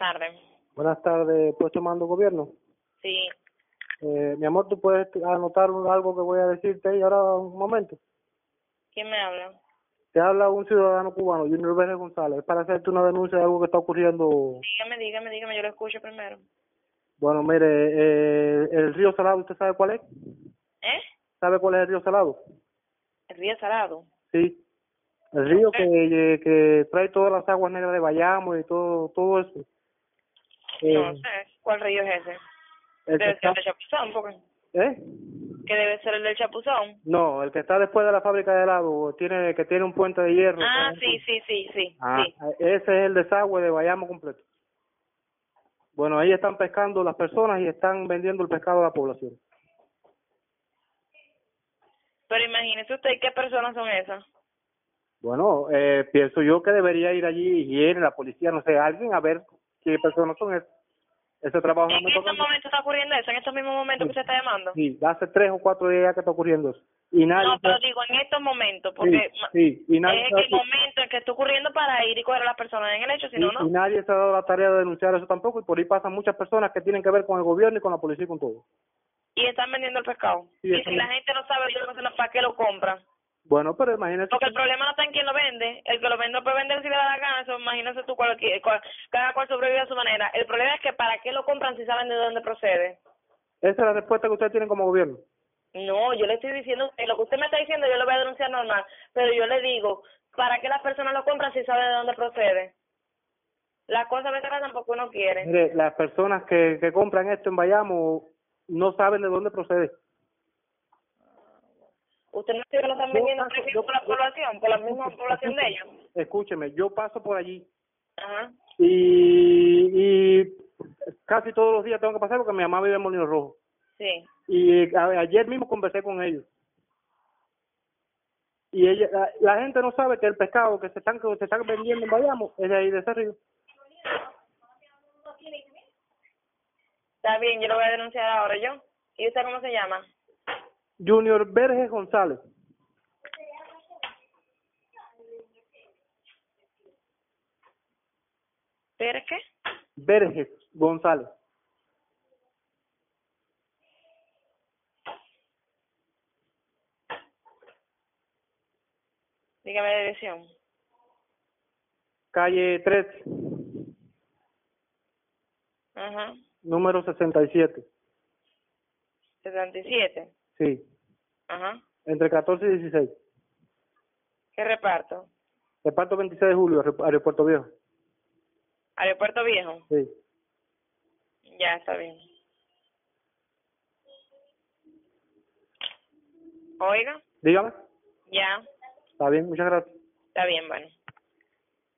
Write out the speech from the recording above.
tardes. Buenas tardes, ¿puedes tomando gobierno? Sí. Mi amor, ¿tú puedes anotar algo que voy a decirte ahí ahora un momento? ¿Quién me habla? Te habla un ciudadano cubano, Junior Vélez González, es para hacerte una denuncia de algo que está ocurriendo. Dígame, yo lo escucho primero. Bueno, mire, el río Salado, ¿usted sabe cuál es? ¿Eh? ¿Sabe cuál es el río Salado? El río Salado. Sí, el No río sé. que trae todas las aguas negras de Bayamo y todo eso. No sé. ¿Cuál río es ese? El que Debe ser está, el del Chapuzón, porque... ¿eh? ¿Qué debe ser el del Chapuzón? No, el que está después de la fábrica de helado, que tiene un puente de hierro. Ah, ¿sabes? sí. Ese es el desagüe de Bayamo completo. Bueno, ahí están pescando las personas y están vendiendo el pescado a la población. Pero imagínese usted qué personas son esas. Bueno, pienso yo que debería ir allí higiene, la policía, no sé, alguien a ver qué personas son esas. Ese trabajo no ¿En me toca a estos mí. momentos está ocurriendo eso? ¿En estos mismos momentos que usted está llamando? Sí, hace 3 o 4 días que está ocurriendo eso. Y nadie, No, pero digo en estos momentos, sí, porque sí, y nadie, es el momento en que está ocurriendo para ir y coger a las personas en el hecho, si no, y no. nadie se ha dado la tarea de denunciar eso tampoco, y por ahí pasan muchas personas que tienen que ver con el gobierno y con la policía y con todo. Y están vendiendo el pescado. Sí, Y si la gente no sabe, ¿para qué lo compran? bueno, pero imagínese. Porque el problema no está en quién lo vende. El que lo vende puede vender si le da la gana. Eso, imagínese tú, cada cual sobrevive a su manera. El problema es que ¿para qué lo compran si saben de dónde procede? Esa es la respuesta que ustedes tienen como gobierno. No, yo le estoy diciendo, lo que usted me está diciendo yo lo voy a denunciar normal. Pero yo le digo, ¿para qué las personas lo compran si saben de dónde procede? Las cosas a veces pasan porque uno quiere. Mire, las personas que compran esto en Bayamo no saben de dónde procede. ¿Usted no sabe que lo están Yo vendiendo paso, por la población, por la misma población de ellos? escúcheme, yo paso por allí Ajá. y casi todos los días tengo que pasar porque mi mamá vive en Molino Rojo. Sí. Y ayer mismo conversé con ellos. Y la gente no sabe que el pescado que se están vendiendo en Bayamo es de ahí, de ese río. Está bien, yo lo voy a denunciar ahora yo. ¿Y usted cómo se llama? Junior Verges González. ¿Pérez qué? Verges González. Dígame la dirección. Calle 3, Ajá. número 67. 77. Sí, Ajá. entre 14 y 16. ¿Qué reparto? Reparto 26 de julio, Aeropuerto Viejo. Aeropuerto Viejo. Sí. Ya, está bien. Oiga. Dígame. Ya. Está bien, muchas gracias. Está bien, bueno.